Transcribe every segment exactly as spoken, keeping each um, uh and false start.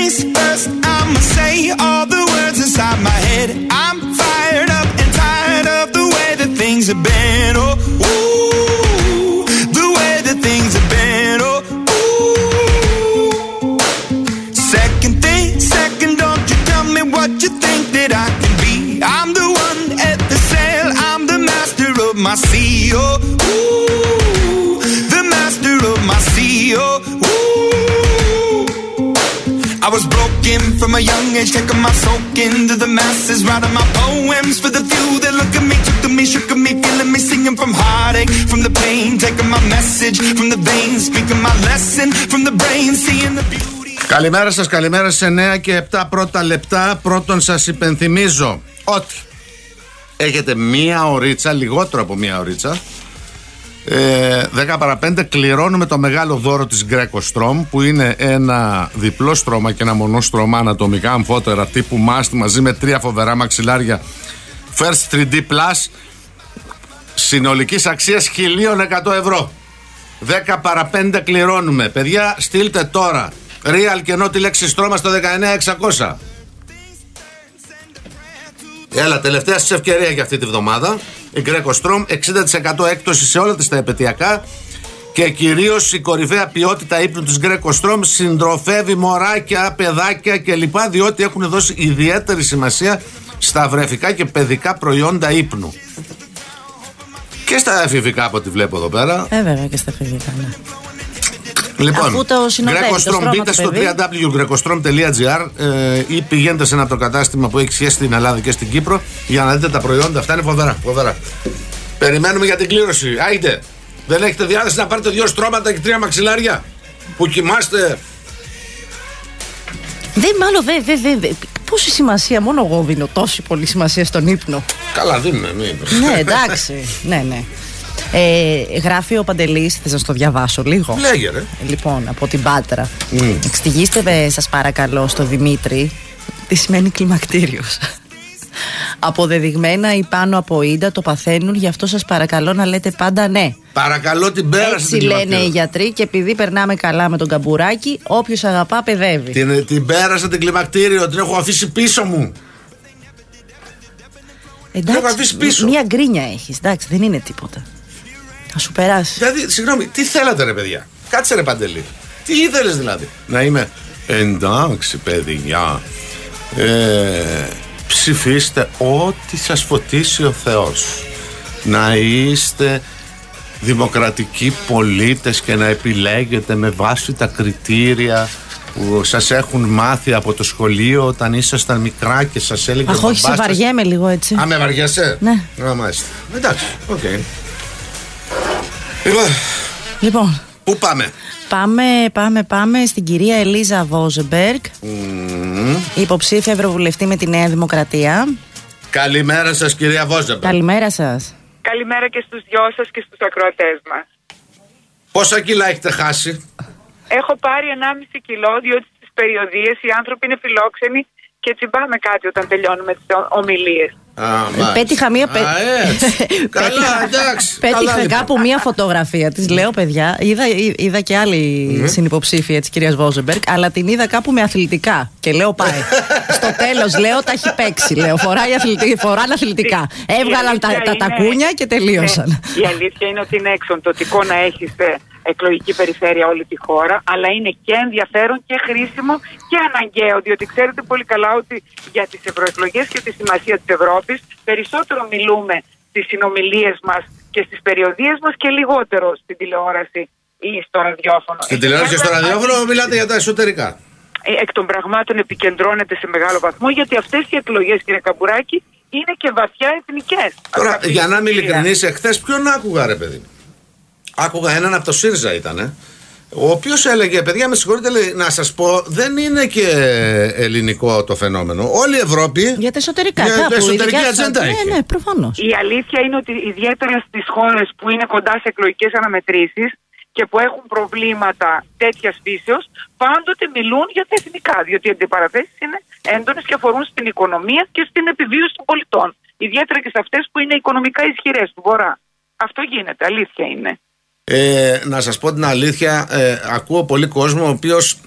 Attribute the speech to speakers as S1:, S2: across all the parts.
S1: things first, I'ma say all the words inside my head. I'm fired up and tired of the way that things have been. Oh, ooh, the way that things have been. Oh, ooh. Second thing, second, don't you tell me what you think that I can be. I'm the one at the sail, I'm the master of my sea. Oh, ooh, the master of my sea. Oh, ooh. I was broken from a young age, taking my soak into the masses, writing my poems for the few that look at me, took to me, shook at me, feeling me, singing from heartache, from the pain, taking my message from the veins, speaking my lesson from the brain, seeing the beauty.
S2: Καλημέρα σας, καλημέρα στις εννέα και επτά πρώτα λεπτά. Πρώτον σας υπενθυμίζω ότι έχετε μία ωρίτσα, λιγότερο από μία ωρίτσα, ε, δέκα παρά πέντε κληρώνουμε το μεγάλο δώρο της Greco Strom, που είναι ένα διπλό στρώμα και ένα μονό στρώμα ανατομικά αμφότερα τύπου μάστη, μαζί με τρία φοβερά μαξιλάρια First θρι ντι Plus συνολικής αξίας χίλια εκατό ευρώ. Δέκα παρά πέντε κληρώνουμε. Παιδιά, στείλτε τώρα Real και ενώ τη λέξη στρώμα στο δεκαεννέα εξακόσια. Έλα, τελευταία σας ευκαιρία για αυτή τη βδομάδα. Η Greco Strom, εξήντα τοις εκατό έκπτωση σε όλα τις τα επαιτειακά και κυρίως η κορυφαία ποιότητα ύπνου της Greco Strom συντροφεύει μωράκια, παιδάκια κλπ, διότι έχουν δώσει ιδιαίτερη σημασία στα βρεφικά και παιδικά προϊόντα ύπνου. Και στα εφηβικά, από ό,τι βλέπω εδώ πέρα. Ε, βέβαια και στα εφηβικά, ναι. Λοιπόν, Greco Strom, μπείτε στο double-u double-u double-u τελεία grecostrom τελεία gr ε, ή πηγαίνετε σε ένα από το κατάστημα που έχει σχέση στην Ελλάδα και στην Κύπρο για να δείτε τα προϊόντα. Αυτά είναι φοβερά, φοβερά. Περιμένουμε για την κλήρωση. Άιντε, δεν έχετε διάθεση να πάρετε δύο στρώματα και τρία μαξιλάρια που κοιμάστε?
S3: Δεν, μάλλον δεν, δεν, δεν. Δε. Πόση σημασία, μόνο εγώ δίνω τόση πολύ σημασία στον ύπνο.
S2: Καλά, δίνουμε.
S3: Ναι, εντάξει. ναι, ναι. Ε, γράφει ο Παντελής, θες να στο διαβάσω λίγο?
S2: Λέγε ρε.
S3: Λοιπόν, από την Πάτρα. Mm. Εξηγήστε σας παρακαλώ στο Δημήτρη τι σημαίνει κλιμακτήριος. Αποδεδειγμένα ή πάνω από ίντα το παθαίνουν, γι' αυτό σας παρακαλώ να λέτε πάντα ναι.
S2: Παρακαλώ, την πέρασε.
S3: Έτσι την λένε οι γιατροί και επειδή περνάμε καλά με τον καμπουράκι, όποιος αγαπά παιδεύει.
S2: Την, την πέρασα την κλιμακτήριο, την έχω αφήσει πίσω μου.
S3: Εντάξει, πίσω. Μία γκρίνια έχεις, εντάξει, δεν είναι τίποτα. Θα σου περάσει.
S2: Δηλαδή, συγγνώμη, τι θέλατε ρε παιδιά? Κάτσε ρε Παντελή. Τι ήθελες δηλαδή? Να είμαι εντάξει παιδιά, ε, ψηφίστε ό,τι σας φωτίσει ο Θεός. Να είστε δημοκρατικοί πολίτες και να επιλέγετε με βάση τα κριτήρια που σας έχουν μάθει από το σχολείο όταν ήσασταν μικρά και σας έλεγε.
S3: Αχ, όχι, σε βαριέμαι λίγο έτσι.
S2: Α, με βαριέσαι?
S3: Ναι.
S2: Α, μάλιστα. Εντάξει, οκ. Okay. Λοιπόν,
S3: λοιπόν,
S2: πού πάμε?
S3: Πάμε, πάμε, πάμε στην κυρία Ελίζα Βόζεμπεργκ, mm. υποψήφια ευρωβουλευτή με τη Νέα Δημοκρατία.
S2: Καλημέρα σας κυρία Βόζεμπεργκ.
S3: Καλημέρα σας.
S4: Καλημέρα και στους δυο σας και στους ακροατές μας.
S2: Πόσα κιλά έχετε χάσει?
S4: Έχω πάρει ενάμιση κιλό, διότι στις περιοδίες οι άνθρωποι είναι φιλόξενοι και τσιμπάμε κάτι όταν τελειώνουμε τις ομιλίες.
S2: Α,
S3: πέτυχα μία. Πέ...
S2: Καλά, εντάξει.
S3: Πέτυχα κάπου μία φωτογραφία της. Λέω, παιδιά, είδα, είδα και άλλη mm. συνυποψήφια της κυρίας Βόζεμπεργκ, αλλά την είδα κάπου με αθλητικά. Και λέω, πάει. Στο τέλος, λέω, τα έχει παίξει. Λέω, φοράει αθλητικά, φοράνε αθλητικά. Έβγαλαν τα, τα τακούνια και τελείωσαν.
S4: Ναι, η αλήθεια είναι ότι είναι εξοντωτικό να έχεις εκλογική περιφέρεια όλη τη χώρα, αλλά είναι και ενδιαφέρον και χρήσιμο και αναγκαίο, διότι ξέρετε πολύ καλά ότι για τις ευρωεκλογές και τη σημασία της Ευρώπης περισσότερο μιλούμε στις συνομιλίες μας και στις περιοδίες μας και λιγότερο στην τηλεόραση ή στο ραδιόφωνο.
S2: Στην τηλεόραση και στο ραδιόφωνο μιλάτε για τα εσωτερικά.
S4: Εκ των πραγμάτων επικεντρώνεται σε μεγάλο βαθμό, γιατί αυτές οι εκλογές, κύριε Καμπουράκη, είναι και βαθιά εθνικές.
S2: Τώρα, για να είμαι ειλικρινής, εχθές ποιον άκουγα ρε παιδί? Άκουγα έναν από το ΣΥΡΙΖΑ ήτανε, ο οποίος έλεγε, παιδιά με συγχωρείτε, λέει, να σας πω, δεν είναι και ελληνικό το φαινόμενο. Όλη η Ευρώπη
S3: για τα εσωτερικά,
S2: για
S3: κάπου,
S2: εσωτερική ατζέντα έχει.
S3: Ναι, ναι, προφανώς.
S4: Η αλήθεια είναι ότι ιδιαίτερα στις χώρες που είναι κοντά σε εκλογικές αναμετρήσεις και που έχουν προβλήματα τέτοιας φύσεως, πάντοτε μιλούν για τα εθνικά, διότι οι αντιπαραθέσεις είναι έντονες και αφορούν στην οικονομία και στην επιβίωση των πολιτών. Ιδιαίτερα και σε αυτές που είναι οικονομικά ισχυρές του Βορρά. Αυτό γίνεται, αλήθεια είναι.
S2: Ε, να σας πω την αλήθεια, ε, ακούω πολύ κόσμο ο οποίος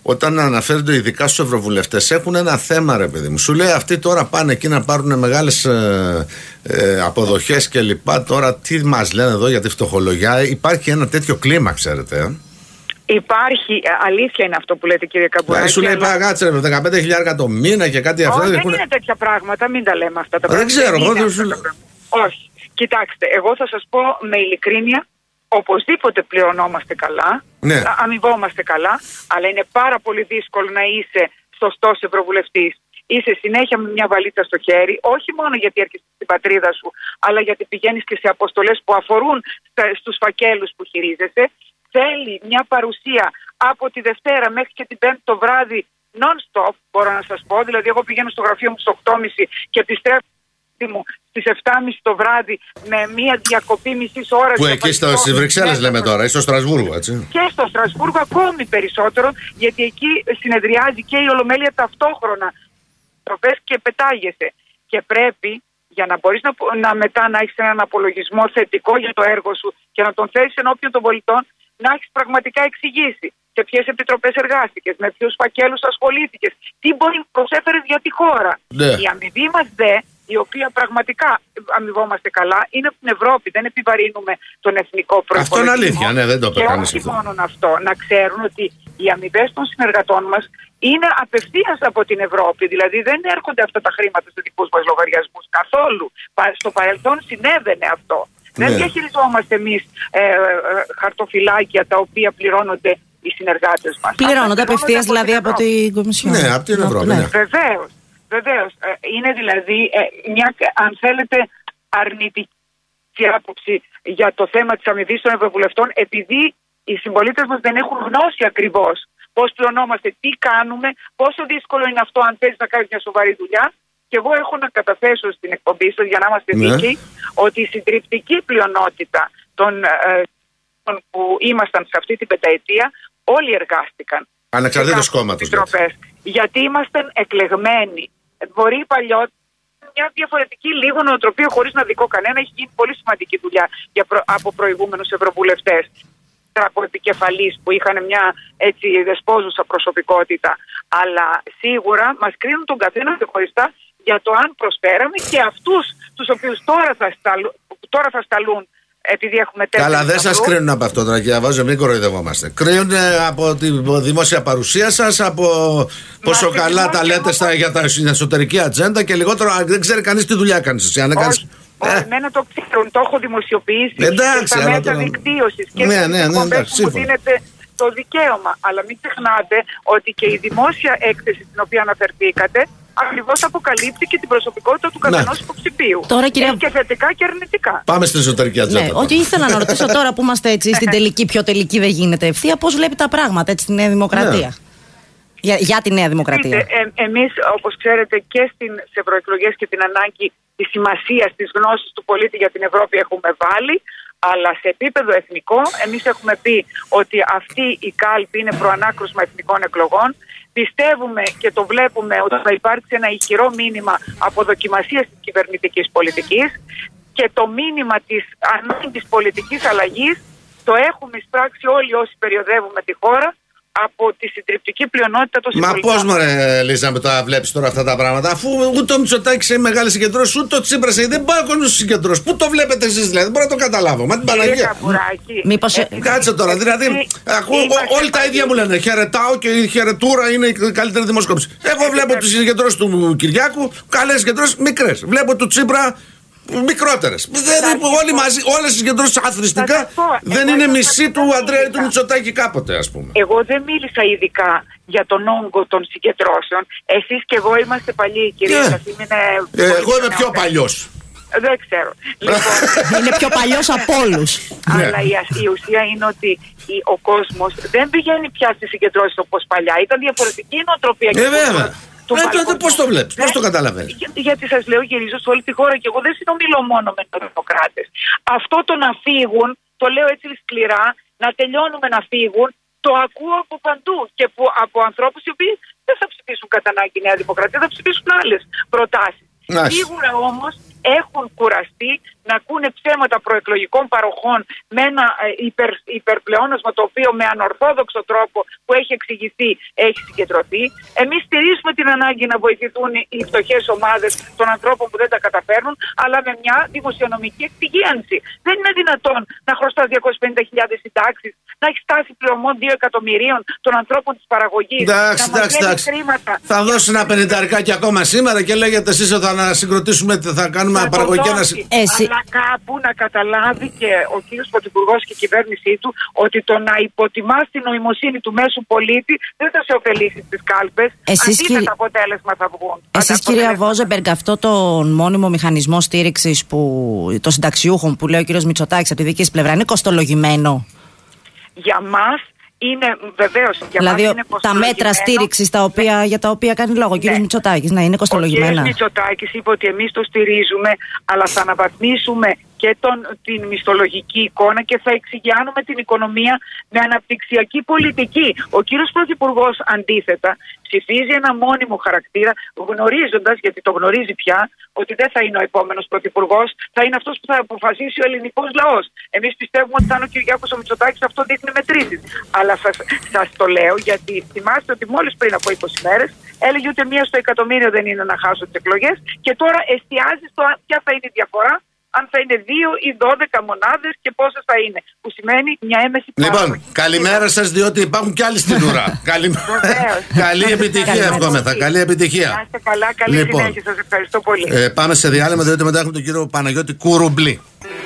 S2: όταν αναφέρονται ειδικά στους ευρωβουλευτές, έχουν ένα θέμα, ρε παιδί μου. Σου λέει αυτοί τώρα πάνε εκεί να πάρουν μεγάλες ε, ε, αποδοχές κλπ. Τώρα τι μας λένε εδώ για τη φτωχολογιά? Υπάρχει ένα τέτοιο κλίμα, ξέρετε. Ε?
S4: Υπάρχει, αλήθεια είναι αυτό που λέτε, κύριε Καμπουράκη.
S2: Σου λέει
S4: αλλά...
S2: παγάτσε με δεκαπέντε χιλιάδες το μήνα και κάτι αυτό.
S4: Όχι, δεν
S2: έχουν...
S4: είναι τέτοια πράγματα, μην τα λέμε αυτά τα πράγματα.
S2: Δεν ξέρω, εγώ δεν σου
S4: λέω. Όχι. Κοιτάξτε, εγώ θα σας πω με ειλικρίνεια, οπωσδήποτε πληρωνόμαστε καλά,
S2: ναι.
S4: αμοιβόμαστε καλά, αλλά είναι πάρα πολύ δύσκολο να είσαι σωστός ευρωβουλευτής. Είσαι συνέχεια με μια βαλίτσα στο χέρι, όχι μόνο γιατί έρχεσαι στην πατρίδα σου, αλλά γιατί πηγαίνεις και σε αποστολές που αφορούν στους φακέλους που χειρίζεσαι. Θέλει μια παρουσία από τη Δευτέρα μέχρι και την Πέμπτη το βράδυ non-stop, μπορώ να σας πω. Δηλαδή, εγώ πηγαίνω στο γραφείο μου στις οκτώ και μισή και επιστρέφω μου στις επτά και μισή το βράδυ με μια διακοπή μισής ώρας.
S2: Που εκεί στο, στις Βρυξέλλες λέμε τώρα, ή στο Στρασβούργο, έτσι.
S4: Και στο Στρασβούργο ακόμη περισσότερο, γιατί εκεί συνεδριάζει και η Ολομέλεια ταυτόχρονα. Τροπές και πετάγεσαι. Και πρέπει, για να μπορείς να, να μετά να έχεις έναν απολογισμό θετικό για το έργο σου και να τον θέσεις ενώπιον των πολιτών, να έχεις πραγματικά εξηγήσει σε ποιες επιτροπές εργάστηκες, με ποιους φακέλους ασχολήθηκες, τι μπορεί να προσέφερες για τη χώρα.
S2: Ναι.
S4: Η αμοιβή μας δε, η οποία πραγματικά αμοιβόμαστε καλά, είναι από την Ευρώπη. Δεν επιβαρύνουμε τον εθνικό προϋπολογισμό.
S2: Αυτό είναι αλήθεια, ναι, δεν το είπε κανείς
S4: αυτό. Και όχι
S2: αυτό.
S4: μόνο αυτό, να ξέρουν ότι οι αμοιβές των συνεργατών μας είναι απευθείας από την Ευρώπη. Δηλαδή δεν έρχονται αυτά τα χρήματα στους δικούς μας λογαριασμούς καθόλου. Στο παρελθόν συνέβαινε αυτό. Ναι. Δεν διαχειριζόμαστε εμείς ε, ε, χαρτοφυλάκια τα οποία πληρώνονται οι συνεργάτες μας.
S3: Πληρώνονται απευθείας δηλαδή από την Κομισιόν.
S2: Ναι, από την Ευρώπη. Ναι.
S4: Βεβαίως. Βεβαίως. Ε, είναι δηλαδή ε, μια, αν θέλετε, αρνητική άποψη για το θέμα της αμοιβής των ευρωβουλευτών, επειδή οι συμπολίτες μας δεν έχουν γνώση ακριβώς πώς πληρωνόμαστε, τι κάνουμε, πόσο δύσκολο είναι αυτό αν θέλεις να κάνεις μια σοβαρή δουλειά. Και εγώ έχω να καταθέσω στην εκπομπή σας, για να είμαστε
S2: ναι.
S4: δίκαιοι, ότι η συντριπτική πλειονότητα των ε, που ήμασταν σε αυτή την πενταετία, όλοι εργάστηκαν.
S2: Ανεξαρτήτως κόμματος.
S4: Γιατί ήμασταν εκλεγμένοι. Μπορεί παλιότερα μια διαφορετική λίγο νοοτροπία, χωρίς να δικώ κανένα, έχει γίνει πολύ σημαντική δουλειά για προ, από προηγούμενους ευρωβουλευτές. Από επικεφαλής που είχαν μια έτσι δεσπόζουσα προσωπικότητα. Αλλά σίγουρα μας κρίνουν τον καθένα ξεχωριστά για το αν προσφέραμε και αυτούς τους οποίους τώρα θα, σταλούν, τώρα θα σταλούν επειδή έχουμε τέτοια.
S2: Καλά, δεν σας κρίνουν από αυτό τώρα, κυρία Βάζο, μην κοροϊδευόμαστε. Κρίνουν από τη δημόσια παρουσία σας, από πόσο Μα καλά τα λέτε στα, για την εσωτερική ατζέντα και λιγότερο δεν ξέρει κανείς τι δουλειά κάνεις εσύ. Αν έκανες...
S4: Εμένα το ξέρουν, το έχω δημοσιοποιήσει.
S2: Εντάξει,
S4: στα μέσα το... δικτύωσης και
S2: ναι, ναι, ναι, ναι,
S4: μου δίνεται το δικαίωμα. Αλλά μην ξεχνάτε ότι και η δημόσια έκθεση στην οποία αναφερθήκατε ακριβώς αποκαλύπτει και την προσωπικότητα του καθενός υποψηφίου.
S3: Τώρα, κυρία...
S4: και θετικά και αρνητικά.
S2: Πάμε στην εσωτερική ατζέντα.
S3: Ναι, ότι ήθελα να ρωτήσω τώρα που είμαστε έτσι στην τελική, πιο τελική δεν γίνεται ευθεία, πώς βλέπει τα πράγματα έτσι στη Νέα Δημοκρατία. Ναι. Για, για τη Νέα Δημοκρατία.
S4: Ε, εμείς, όπως ξέρετε, και στις ευρωεκλογές και την ανάγκη της σημασίας της γνώσης του πολίτη για την Ευρώπη έχουμε βάλει, αλλά σε επίπεδο εθνικό εμείς έχουμε πει ότι αυτή η κάλπη είναι προανάκρουσμα εθνικών εκλογών. Πιστεύουμε και το βλέπουμε ότι θα υπάρξει ένα ηχηρό μήνυμα από δοκιμασίες της κυβερνητικής πολιτικής και το μήνυμα της ανάγκης πολιτικής αλλαγής το έχουμε εισπράξει όλοι όσοι περιοδεύουμε τη χώρα από τη συντριπτική πλειονότητα των συμπολιτών.
S2: Μα πώς μωρέ Λίζα με το βλέπεις τώρα αυτά τα πράγματα, αφού ούτε ο Μητσοτάκης έχει μεγάλη συγκεντρώση, ούτε ο Τσίπρας έχει, δεν πάει ο κόσμος στις συγκεντρώσεις. Πού το βλέπετε εσείς δηλαδή, δεν μπορώ να το καταλάβω. Μα την Παναγία.
S3: Μήπως...
S2: Ε, κάτσε τώρα, δηλαδή, ακούω, όλοι τα ίδια μου λένε. Χαιρετάω και η χαιρετούρα είναι η καλύτερη δημοσκόπηση. Εγώ βλέπω τις συγκεντρώσεις του Κυριάκου, καλές συγκεντρώσεις, μικρές. Βλέπω του Τσίπρα. Μικρότερες. Όλοι μαζί, όλες οι συγκεντρώσεις αθρηστικά δεν είναι μισή του Αντρέα ή του Μητσοτάκη κάποτε, ας πούμε.
S4: Εγώ δεν μίλησα ειδικά για τον όγκο των συγκεντρώσεων. Εσείς και εγώ είμαστε παλιοί, κυρία yeah. Κασίμ, είναι...
S2: ε, Εγώ είμαι πιο παλιός.
S4: Δεν ξέρω. Λοιπόν,
S3: είναι πιο παλιός από όλους.
S4: Αλλά η, η ουσία είναι ότι η, ο κόσμος δεν πηγαίνει πια στις συγκεντρώσεις όπως παλιά. Ήταν διαφορετική η νοοτροπία.
S2: Ε, βέβαια. Ε, τότε πώς το βλέπεις, πώς το καταλαβαίνεις.
S4: Για, γιατί σας λέω, γυρίζω σε όλη τη χώρα και εγώ δεν συνομιλώ μόνο με τους δημοκράτες. Αυτό το να φύγουν, το λέω έτσι σκληρά, να τελειώνουμε να φύγουν, το ακούω από παντού και που, από ανθρώπους οι οποίοι δεν θα ψηφίσουν κατά ανάγκη Νέα Δημοκρατία, θα ψηφίσουν άλλες προτάσεις. Σίγουρα όμως έχουν κουραστεί να ακούνε ψέματα προεκλογικών παροχών με ένα ε, υπερ, υπερπλεόνασμα το οποίο με ανορθόδοξο τρόπο που έχει εξηγηθεί έχει συγκεντρωθεί. Εμείς στηρίζουμε την ανάγκη να βοηθηθούν οι φτωχές ομάδες των ανθρώπων που δεν τα καταφέρνουν, αλλά με μια δημοσιονομική εξυγίανση. Δεν είναι δυνατόν να χρωστάς διακόσιες πενήντα χιλιάδες συντάξεις, να έχει στάσει πληρωμών δύο εκατομμυρίων των ανθρώπων της παραγωγής.
S2: Εντάξει, εντάξει, εντάξει. Θα δώσει ένα πενηνταρικάκι ακόμα σήμερα και λέγεται εσείς ότι θα συγκροτήσουμε, θα κάνουμε
S4: θα
S2: παραγωγική
S4: ανασυ... Αλλά κάπου να καταλάβει και ο κύριος Πρωθυπουργός και η κυβέρνησή του ότι το να υποτιμάς την νοημοσύνη του μέσου πολίτη δεν θα σε ωφελήσει στις κάλπες. Αντίθετα κύρι... αποτέλεσμα θα βγουν.
S3: Εσείς κυρία Βόζεμπεργκ, αυτό τον μόνιμο μηχανισμό στήριξης που... των συνταξιούχων που λέει ο κύριος Μητσοτάκης από τη δική σας πλευρά είναι κοστολογημένο?
S4: Για μας είναι βεβαίως.
S3: Δηλαδή τα μέτρα στήριξης τα οποία, για τα οποία κάνει λόγο ο κύριος ναι. Μητσοτάκης, να είναι κοστολογημένα.
S4: Ο κύριος Μητσοτάκης είπε ότι εμείς το στηρίζουμε, αλλά θα αναβαθμίσουμε και τον, την μισθολογική εικόνα και θα εξηγιάνουμε την οικονομία με αναπτυξιακή πολιτική. Ο κύριος Πρωθυπουργός αντίθετα ψηφίζει ένα μόνιμο χαρακτήρα, γνωρίζοντας, γιατί το γνωρίζει πια, ότι δεν θα είναι ο επόμενος πρωθυπουργός, θα είναι αυτός που θα αποφασίσει ο ελληνικός λαός. Εμείς πιστεύουμε ότι θα είναι ο Κυριάκος ο Μητσοτάκης, αυτό δείχνει μετρήσεις. Αλλά σας, σας το λέω γιατί θυμάστε ότι μόλις πριν από είκοσι μέρες έλεγε ότι μία στο εκατομμύριο δεν είναι να χάσω τις εκλογές και τώρα εστιάζει στο ποια θα είναι η διαφορά, αν θα είναι δύο ή δώδεκα μονάδες και πόσες θα είναι. Που σημαίνει μια έμεση
S2: παράδοση. Λοιπόν, καλημέρα σας, διότι υπάρχουν κι άλλοι στην ουρά. Καλή επιτυχία, ευχόμεθα. Καλή επιτυχία.
S4: Να είστε καλά, καλή λοιπόν, συνέχεια. Σας ευχαριστώ πολύ.
S2: Ε, πάμε σε διάλειμμα, διότι μετά έχουμε τον κύριο Παναγιώτη Κουρουμπλή.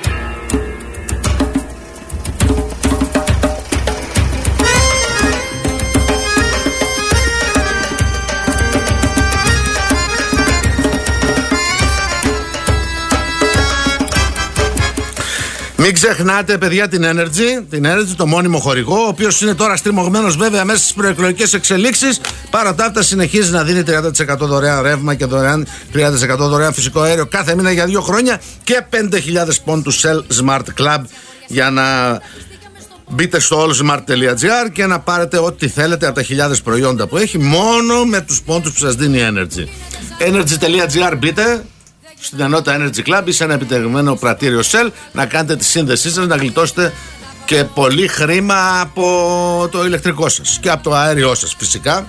S2: Μην ξεχνάτε, παιδιά, την Energy, την Energy, το μόνιμο χορηγό, ο οποίος είναι τώρα στριμωγμένος βέβαια μέσα στις προεκλογικές εξελίξεις. Παρά τα αυτά, συνεχίζει να δίνει τριάντα τοις εκατό δωρεάν ρεύμα και δωρεάν, τριάντα τοις εκατό δωρεάν φυσικό αέριο κάθε μήνα για δύο χρόνια και πέντε χιλιάδες πόντους Shell Smart Club για να μπείτε στο allsmart τελεία gr και να πάρετε ό,τι θέλετε από τα χιλιάδες προϊόντα που έχει μόνο με τους πόντους που σας δίνει η Energy. energy τελεία gr μπείτε στην ενότητα Energy Club ή σε ένα επιτεγμένο πρατήριο Shell να κάνετε τη σύνδεσή σας, να γλιτώσετε και πολύ χρήμα από το ηλεκτρικό σας και από το αέριό σας φυσικά.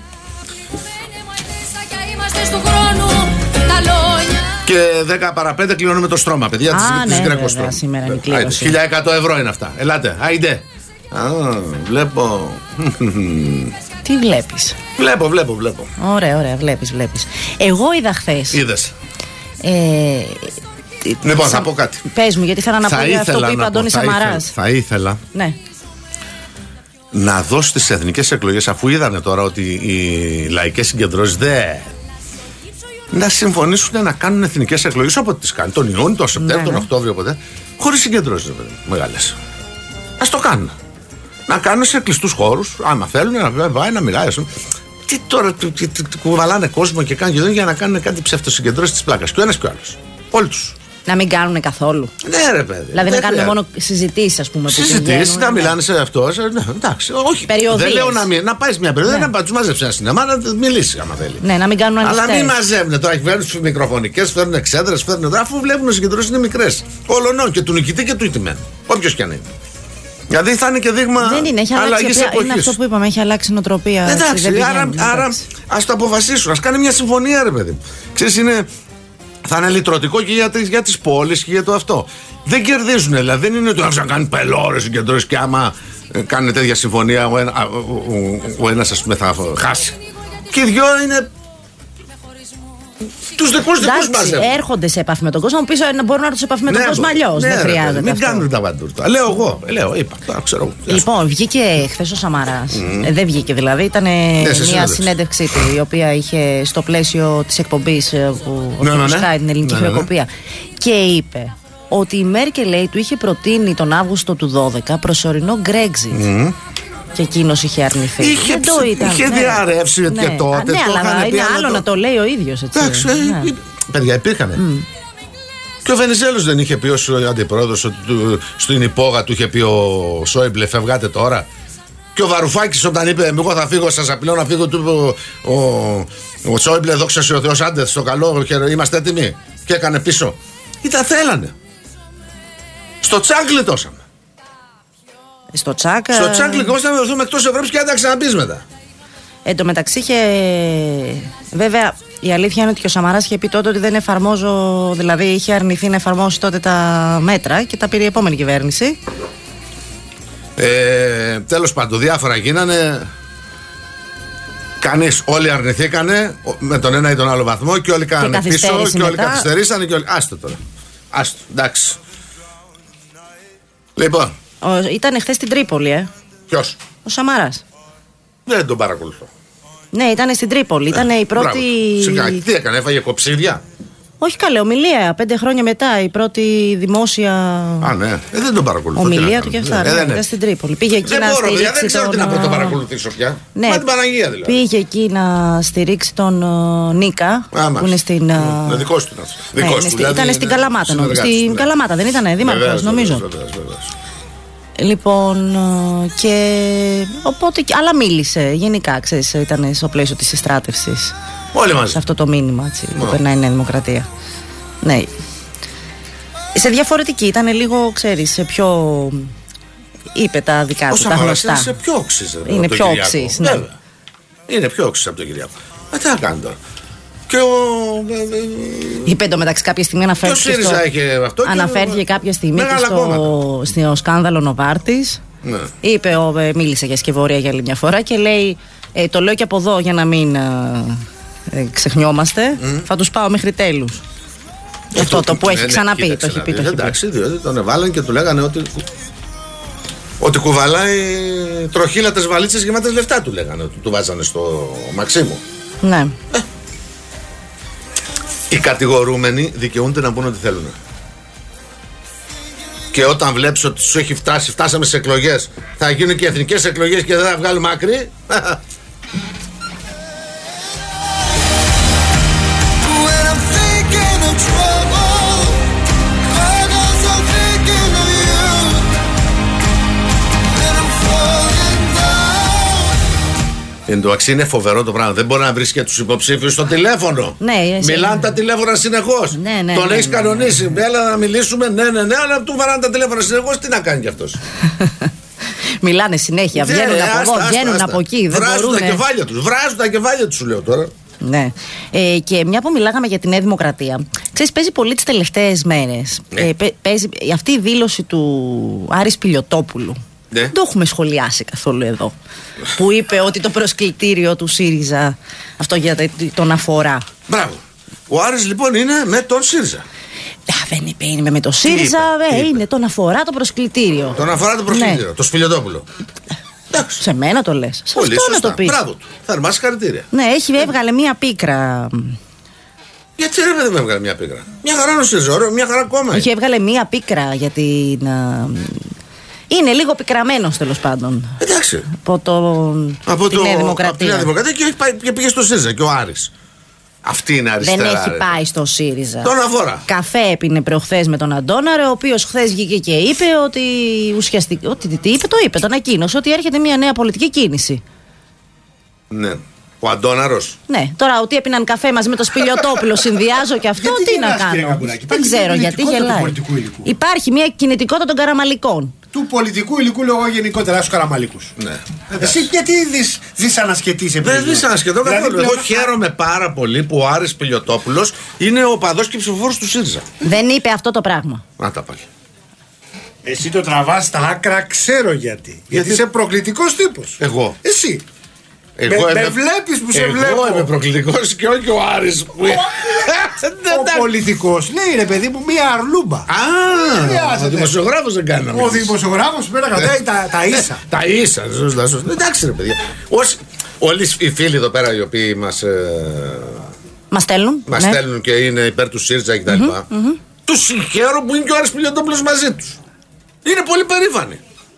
S2: Και δέκα παρά πέντε κλείνουμε το στρώμα, παιδιά.
S3: Α,
S2: της,
S3: ναι,
S2: της
S3: βέβαια, σήμερα είναι η κλήρωση.
S2: χίλια εκατό ευρώ είναι αυτά. Ελάτε, άιντε. Α, βλέπω.
S3: Τι βλέπεις?
S2: Βλέπω, βλέπω, βλέπω.
S3: Ωραία, ωραία, βλέπεις, βλέπεις. Εγώ είδα χθες.
S2: Είδες.
S3: Ε,
S2: λοιπόν, θα πω κάτι.
S3: Πες μου, γιατί θέλω να πω για αυτό που είπε ο Αντώνης Σαμαράς.
S2: Θα ήθελα
S3: ναι.
S2: να δώσει στις εθνικές εκλογές, αφού είδανε τώρα ότι οι λαϊκές συγκεντρώσεις δεν. Να συμφωνήσουν να κάνουν εθνικές εκλογές όποτε τις κάνει. Τον Ιούνιο, τον Σεπτέμβριο, ναι, τον Οκτώβριο, ποτέ. Χωρίς συγκεντρώσεις μεγάλες. Ας το κάνουν. Να κάνουν σε κλειστούς χώρους, άμα θέλουν, να πάει να μιλάει. Τι τώρα, κουβαλάνε κόσμο και κάνουν για να κάνουν κάτι ψευτοσυγκεντρώσεις της πλάκας. Και ο ένας και ο άλλος. Όλοι τους.
S3: Να μην κάνουν καθόλου.
S2: Ναι, ρε παιδί.
S3: Δηλαδή να κάνουν μόνο συζητήσεις, ας πούμε.
S2: Συζητήσεις, να μιλάνε σε αυτό. Ναι, εντάξει, όχι.
S3: Περιοδίες.
S2: Δεν λέω να, μην, να πάει μια περίοδο, ναι, να του μαζέψει ένα σινεμά, να μιλήσει άμα θέλει.
S3: Ναι, να μην κάνουν ανοιχτές.
S2: Αλλά μην μαζεύουν τώρα. Φέρνουν τις μικροφωνικές, φέρνουν εξέδρες, φέρνουν. Αφού βλέπουν οι συγκεντρώσεις είναι μικρές. Όλων και του νικητή και του ηττημένου. Όποιος κι αν είναι. Δηλαδή θα είναι και δείγμα αλλαγής εποχής.
S3: Είναι αυτό που είπαμε, έχει αλλάξει η νοοτροπία.
S2: Εντάξει, άρα, άρα ας το αποφασίσουν, ας κάνει μια συμφωνία, ρε παιδί. Ξέρεις, είναι. Θα είναι λυτρωτικό και για τις, για τις πόλεις και για το αυτό. Δεν κερδίζουν, δηλαδή δεν είναι ότι θα κάνουν πελώρες συγκεντρώσεις και άμα ε, κάνουν τέτοια συμφωνία ο, ένα, ο, ο, ο ένας ας πούμε θα χάσει. Και οι δυο είναι τους δικούς δικούς μαζεύουν.
S3: Έρχονται σε επαφή με τον κόσμο, πίσω να μπορούν να έρθουν σε επαφή με τον
S2: ναι,
S3: κόσμο αλλιώς.
S2: Ναι,
S3: δεν χρειάζεται.
S2: Μην κάνουν τα βαντούρτα. Λέω εγώ, λέω, είπα, τώρα ξέρω.
S3: Λοιπόν, βγήκε χθες ο Σαμαράς. Mm. Ε, δεν βγήκε δηλαδή. Ήταν ναι, μια συνέντευξη. συνέντευξή του, η οποία είχε στο πλαίσιο της εκπομπής που
S2: ναι, ναι,
S3: ναι, την ελληνική
S2: ναι, ναι,
S3: χρεοκοπία. Και είπε ότι η Μέρκελ, λέει, του είχε προτείνει τον Αύγουστο του δώδεκα προσωρινό Brexit. Mm. Και εκείνος είχε αρνηθεί.
S2: Είχε,
S3: δεν το ήταν,
S2: είχε
S3: ναι.
S2: διαρρεύσει
S3: ναι.
S2: και τότε.
S3: Α, ναι,
S2: το
S3: αλλά είναι άλλο
S2: το...
S3: να το λέει ο ίδιος. Έτσι.
S2: Εντάξει, ναι. ε, παιδιά, υπήρχαν. Mm. Και ο Βενιζέλος δεν είχε πει ως αντιπρόεδρος ότι στην υπόγα του είχε πει ο Σόιμπλε, φευγάτε τώρα. Και ο Βαρουφάκης όταν είπε, εγώ θα φύγω, σας απειλώ να φύγω, του είπε ο, ο, ο Σόιμπλε, δόξα σε ο Θεός, άντε στο καλό, είμαστε έτοιμοι. Και έκανε πίσω. Ή τα θέλανε. Στο τσάκ γλιτώσαμε.
S3: Στο τσάκ.
S2: Στο τσάκ γλιτώσαμε να δούμε εκτός Ευρώπης και να τα ξαναπείς μετά.
S3: Εν τω μεταξύ είχε. Βέβαια, η αλήθεια είναι ότι και ο Σαμαράς είχε πει τότε ότι δεν εφαρμόζω. Δηλαδή, είχε αρνηθεί να εφαρμόσει τότε τα μέτρα και τα πήρε η επόμενη κυβέρνηση.
S2: Ε, τέλος πάντων, διάφορα γίνανε. Κανείς, όλοι αρνηθήκανε με τον ένα ή τον άλλο βαθμό και όλοι κάνανε πίσω και όλοι μετά... καθυστερήσανε και όλοι. Άστο τώρα. Άστο, εντάξει. Λοιπόν.
S3: Ο, ήταν χθες στην Τρίπολη, ε.
S2: Ποιος?
S3: Ο Σαμαράς.
S2: Δεν τον παρακολουθώ.
S3: Ναι, ήταν στην Τρίπολη. Ήταν η πρώτη.
S2: Σιγά, τι έκανε, έφαγε κοψίδια.
S3: Όχι καλέ, ομιλία. Πέντε χρόνια μετά η πρώτη δημόσια.
S2: Α, ναι, ε, δεν τον παρακολουθώ.
S3: Ομιλία του και αυτά. Ε, ναι, στην Τρίπολη. Πήγε εκεί
S2: δεν
S3: να
S2: μπορώ,
S3: στηρίξει.
S2: Δεν ξέρω
S3: τον...
S2: τι να το παρακολουθήσω πια.
S3: Ναι,
S2: μα την Παναγία δηλαδή.
S3: Πήγε εκεί να στηρίξει τον uh, Νίκα.
S2: Α,
S3: που είναι στην.
S2: Uh... Δικό του
S3: ναι, ναι, δηλαδή, ήταν στην Καλαμάτα. Στην ναι. Καλαμάτα, δεν ήταν δήμαρχος, νομίζω.
S2: Βεβαίως, βεβαίως.
S3: Λοιπόν, και οπότε, αλλά μίλησε γενικά, ξέρεις, ήταν στο πλαίσιο της συστράτευσης.
S2: Όλοι μαζί.
S3: Σε αυτό το μήνυμα, έτσι, που περνάει η Νέα Δημοκρατία. Ναι. Σε διαφορετική, ήταν λίγο, ξέρεις, σε πιο... είπε τα δικά του, τα γνωστά.
S2: Είναι σε πιο όξης.
S3: Είναι πιο όξης, ναι.
S2: Βέβαια. Είναι πιο όξης από τον Κυριάκο. Μα τι να κάνει τώρα. Και ο...
S3: είπε εντωμεταξύ κάποια στιγμή αναφέρθηκε
S2: στο... αυτό
S3: αναφέρθηκε κάποια στιγμή και στο... στο σκάνδαλο Νοβάρτης.
S2: Ναι.
S3: Είπε, ο... μίλησε για σκευωρία για άλλη μια φορά και λέει, ε, το λέω και από εδώ για να μην ε, ε, ξεχνιόμαστε, mm. θα τους πάω μέχρι τέλους. Ε, αυτό το, το που έχει ξαναπεί, ναι, το έχει πει.
S2: Εντάξει, διότι τον εβάλαν και του λέγανε ότι ότι κουβαλάει τροχύλατες βαλίτσες γεμάτες λεφτά, του λέγανε, ότι του βάζανε στο Μαξίμου.
S3: Ναι.
S2: Ε. Οι κατηγορούμενοι δικαιούνται να πούν ό,τι θέλουν. Και όταν βλέπεις ότι σου έχει φτάσει, φτάσαμε σε εκλογές, θα γίνουν και εθνικές εκλογές και δεν θα βγάλουμε άκρη. Εν τω μεταξύ είναι φοβερό το πράγμα. Δεν μπορεί να βρει και τους υποψήφιους στο τηλέφωνο.
S3: Ναι,
S2: μιλάνε τα τηλέφωνα συνεχώς.
S3: Ναι, ναι,
S2: τον
S3: ναι,
S2: έχεις
S3: ναι,
S2: κανονίσει.
S3: Ναι, ναι.
S2: Έλα να μιλήσουμε. Ναι, ναι, ναι, αλλά του βαράνε τα τηλέφωνα συνεχώς. Τι να κάνει κι αυτός.
S3: Μιλάνε συνέχεια. Βγαίνουν ναι, από εδώ, βγαίνουν από εκεί.
S2: Βράζουν τα κεφάλια τους. Βράζουν τα κεφάλια τους, σου λέω τώρα.
S3: Ναι. Ε, και μια που μιλάγαμε για τη Νέα Δημοκρατία, ξέρεις, παίζει πολύ τις τελευταίες μέρες. Ναι. Ε, παίζει αυτή η δήλωση του Άρη Πιλιοτόπουλου. Ναι. Δεν το έχουμε σχολιάσει καθόλου εδώ. Που είπε ότι το προσκλητήριο του ΣΥΡΙΖΑ αυτό για τον αφορά.
S2: Μπράβο. Ο Άρης λοιπόν είναι με τον ΣΥΡΙΖΑ.
S3: Α, δεν είπε, είναι με τον ΣΥΡΙΖΑ, είπε, ε, είναι τον αφορά το προσκλητήριο.
S2: Τον αφορά το προσκλητήριο, ναι. Το Σπηλιοτόπουλο.
S3: Εντάξει. Σε μένα το λες. Σε
S2: πολύ
S3: αυτό
S2: σωστά.
S3: Να το πεις.
S2: Μπράβο του. Θερμά συγχαρητήρια.
S3: Ναι, έχει έβγαλε μία πίκρα.
S2: Γιατί ρε, δεν με έβγαλε μία πίκρα. Μια χαρά είναι ο ΣΥΡΙΖΑ, μια χαρά ακόμα.
S3: Έχει έβγαλε μία πίκρα για την. Είναι λίγο πικραμένος τέλος πάντων.
S2: Εντάξει.
S3: Από, το,
S2: από
S3: τη
S2: το,
S3: Νέα Δημοκρατία.
S2: Από τη Νέα Δημοκρατία και, και πήγε στο ΣΥΡΙΖΑ και ο Άρης. Αυτή είναι αριστερά.
S3: Δεν έχει
S2: ρε.
S3: πάει στο ΣΥΡΙΖΑ.
S2: Τον αφορά.
S3: Καφέ έπινε προχθές με τον Αντώναρο, ο οποίος χθες βγήκε και είπε ότι ουσιαστικά. Ότι τι είπε, το είπε, τον ανακοίνωσε ότι έρχεται μια νέα πολιτική κίνηση.
S2: Ναι. Ο Αντώναρος.
S3: Ναι, τώρα ότι έπιναν καφέ μαζί με το Σπηλιοτόπουλο, συνδυάζω και αυτό, τι να κάνω. Δεν ξέρω γιατί γελάει. Υπάρχει μια κινητικότητα των καραμαλικών.
S5: Του πολιτικού υλικού λόγω γενικότερα στους καραμαλικούς.
S2: Ναι.
S5: Εσύ γιατί δεις, δεις ανασκετής.
S2: Δεν δεις ανασκετώ καθόλου. Εγώ χαίρομαι πάρα πολύ που ο Άρης Πιλιοτόπουλος είναι ο παδός και ψηφοφόρος του ΣΥΡΙΖΑ.
S3: Δεν είπε αυτό το πράγμα.
S2: Να τα πάλι.
S5: Εσύ το τραβάς στα άκρα, ξέρω γιατί. Γιατί, γιατί είσαι προκλητικός τύπος.
S2: Εγώ.
S5: Εσύ.
S2: Εγώ
S5: με,
S2: είμαι,
S5: με βλέπεις που σε
S2: εγώ
S5: βλέπω.
S2: Εγώ είμαι προκλητικός και όχι ο Άρης που...
S5: Ο πολιτικός λέει ρε παιδί μου μία αρλούμπα.
S2: Α, ο δημοσιογράφος δεν κάνει να μιλήσει.
S5: Ο δημοσιογράφος πρέπει να κρατάει τα, τα ίσα.
S2: Τα ίσα, σωστά, σωστά. Εντάξει ρε παιδιά. Όλοι οι φίλοι εδώ πέρα οι οποίοι μας
S3: Μας στέλνουν
S2: Μας στέλνουν και είναι υπέρ του ΣΥΡΙΖΑ και τα λοιπά, τους συγχαίρω που είναι και ο Άρης Πιλιοτόπουλος μαζί τους. Είναι πολύ περήφανοι.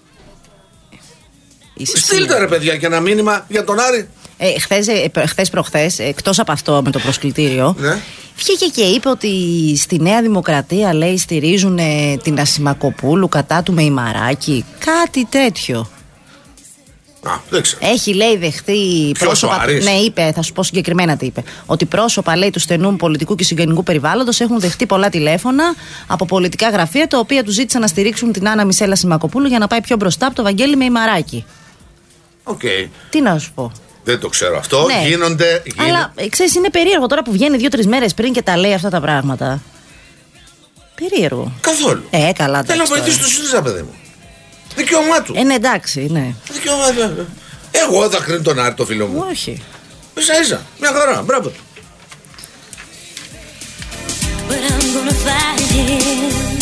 S2: Στείλτε ρε παιδιά και ένα μήνυμα για τον Άρη.
S3: Ε, χθες, ε, χθες προχθές, εκτός από αυτό με το προσκλητήριο, ναι. Βγήκε και είπε ότι στη Νέα Δημοκρατία, λέει, στηρίζουν ε, την Ασημακοπούλου κατά του Μεϊμαράκη. Κάτι τέτοιο.
S2: Α, δεν ξέρω.
S3: Έχει, λέει, δεχτεί πρόσωπα. Ναι, είπε, θα σου πω συγκεκριμένα τι είπε. Ότι πρόσωπα, λέει, του στενού πολιτικού και συγγενικού περιβάλλοντος έχουν δεχτεί πολλά τηλέφωνα από πολιτικά γραφεία, τα οποία του ζήτησαν να στηρίξουν την Άννα Μισέλα Σιμακοπούλου για να πάει πιο μπροστά από το Βαγγέλη Μεϊμαράκη.
S2: Οκ. Okay.
S3: Τι να σου πω.
S2: Δεν το ξέρω αυτό.
S3: Ναι.
S2: Γίνονται. Γίνε... Αλλά
S3: ξέρεις, είναι περίεργο τώρα που βγαίνει δύο-τρεις μέρες πριν και τα λέει αυτά τα πράγματα. Περίεργο.
S2: Καθόλου.
S3: Ε, καλά.
S2: Θέλω να βοηθήσω τον ΣΥΡΙΖΑ, παιδί μου. Δικαίωμά του.
S3: Ε, ναι, εντάξει, ναι.
S2: Δικαίωμά του. Εγώ θα κρίνω τον Άρη, το φίλο μου.
S3: Όχι.
S2: Ίσα ίσα. Μια χαρά. Μπράβο του.